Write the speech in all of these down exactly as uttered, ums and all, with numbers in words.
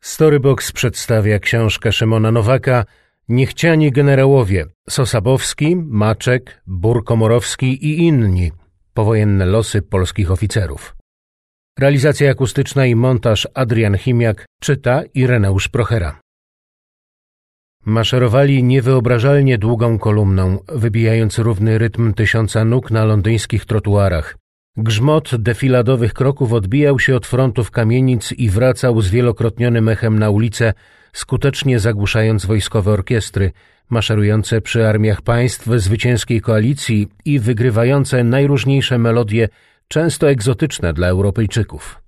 Storybox przedstawia książkę Szymona Nowaka Niechciani generałowie Sosabowski, Maczek, Bur-Komorowski i inni. Powojenne losy polskich oficerów. Realizacja akustyczna i montaż Adrian Chimiak, czyta Ireneusz Prochera. Maszerowali niewyobrażalnie długą kolumną, wybijając równy rytm tysiąca nóg na londyńskich trotuarach. Grzmot defiladowych kroków odbijał się od frontów kamienic i wracał zwielokrotnionym echem na ulice, skutecznie zagłuszając wojskowe orkiestry, maszerujące przy armiach państw zwycięskiej koalicji i wygrywające najróżniejsze melodie, często egzotyczne dla Europejczyków.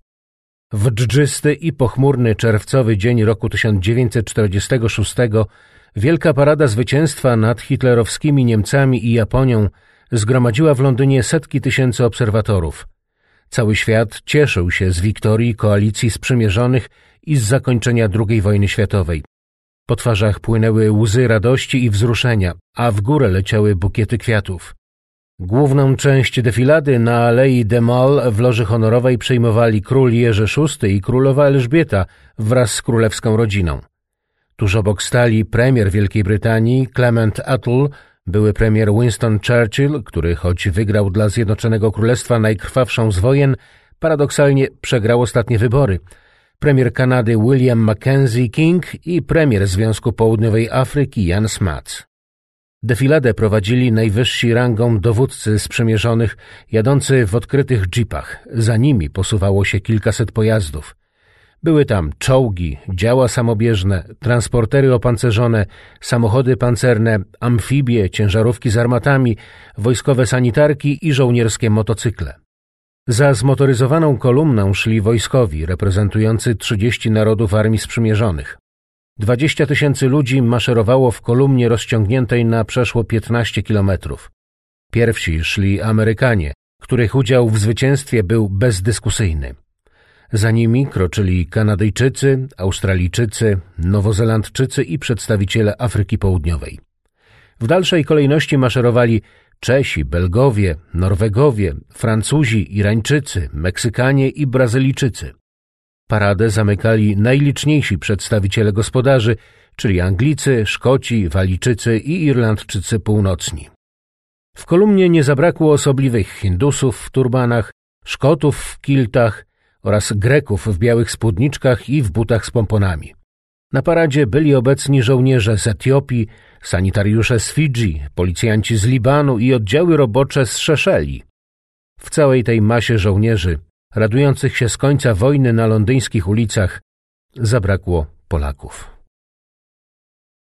W dżdżysty i pochmurny czerwcowy dzień roku tysiąc dziewięćset czterdziestego szóstego wielka parada zwycięstwa nad hitlerowskimi Niemcami i Japonią zgromadziła w Londynie setki tysięcy obserwatorów. Cały świat cieszył się z wiktorii koalicji sprzymierzonych i z zakończenia drugiej wojny światowej. Po twarzach płynęły łzy radości i wzruszenia, a w górę leciały bukiety kwiatów. Główną część defilady na Alei de Mall w loży honorowej przejmowali król Jerzy szósty i królowa Elżbieta wraz z królewską rodziną. Tuż obok stali premier Wielkiej Brytanii Clement Attlee, były premier Winston Churchill, który choć wygrał dla Zjednoczonego Królestwa najkrwawszą z wojen, paradoksalnie przegrał ostatnie wybory, premier Kanady William Mackenzie King i premier Związku Południowej Afryki Jan Smuts. Defiladę prowadzili najwyżsi rangą dowódcy sprzymierzonych, jadący w odkrytych dżipach. Za nimi posuwało się kilkaset pojazdów. Były tam czołgi, działa samobieżne, transportery opancerzone, samochody pancerne, amfibie, ciężarówki z armatami, wojskowe sanitarki i żołnierskie motocykle. Za zmotoryzowaną kolumną szli wojskowi, reprezentujący trzydzieści narodów armii sprzymierzonych. Dwadzieścia tysięcy ludzi maszerowało w kolumnie rozciągniętej na przeszło piętnaście kilometrów. Pierwsi szli Amerykanie, których udział w zwycięstwie był bezdyskusyjny. Za nimi kroczyli Kanadyjczycy, Australijczycy, Nowozelandczycy i przedstawiciele Afryki Południowej. W dalszej kolejności maszerowali Czesi, Belgowie, Norwegowie, Francuzi, Irańczycy, Meksykanie i Brazylijczycy. Paradę zamykali najliczniejsi przedstawiciele gospodarzy, czyli Anglicy, Szkoci, Walijczycy i Irlandczycy północni. W kolumnie nie zabrakło osobliwych Hindusów w turbanach, Szkotów w kiltach oraz Greków w białych spódniczkach i w butach z pomponami. Na paradzie byli obecni żołnierze z Etiopii, sanitariusze z Fidżi, policjanci z Libanu i oddziały robocze z Szeszeli. W całej tej masie żołnierzy, radujących się z końca wojny na londyńskich ulicach, zabrakło Polaków.